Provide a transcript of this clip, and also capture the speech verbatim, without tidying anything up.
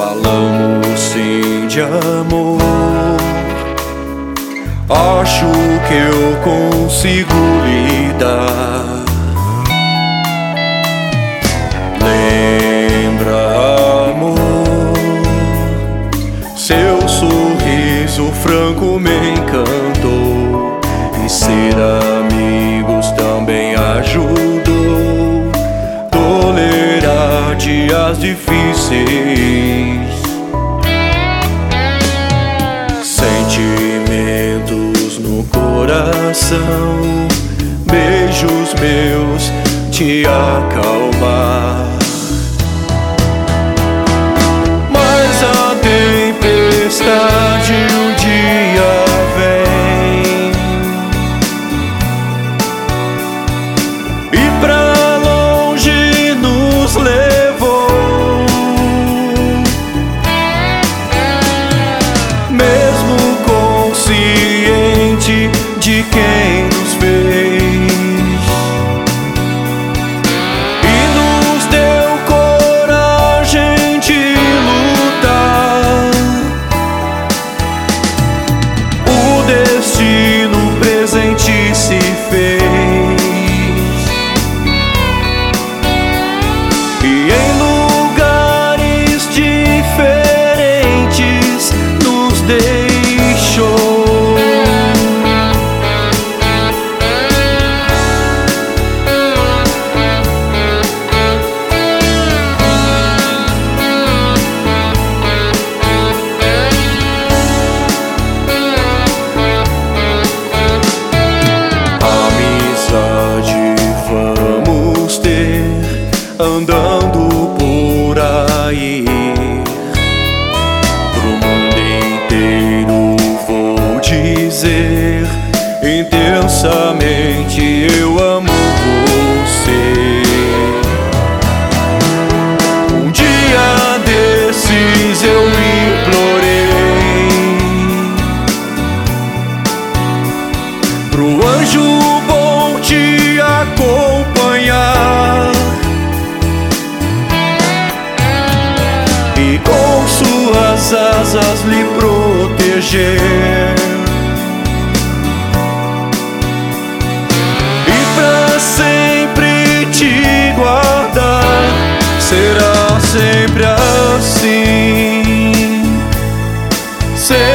falamos sim de amor. Acho que eu consigo lidar. Lembra, amor, seu sorriso franco me encantou, e ser amigos também ajudou. Tolerar dias difíceis, sentimentos no coração, beijos meus te acalmar. Mas a tempestade um dia vem, e pra longe nos levou. Mesmo consciente de quem nos fez, se fez, e em lugares diferentes nos deixou. Andando por aí, pro mundo inteiro vou dizer intensamente: eu amo você. Um dia desses eu implorei pro anjo bom te acompanhar, e com suas asas lhe proteger, e pra sempre te guardar. Será sempre assim. Será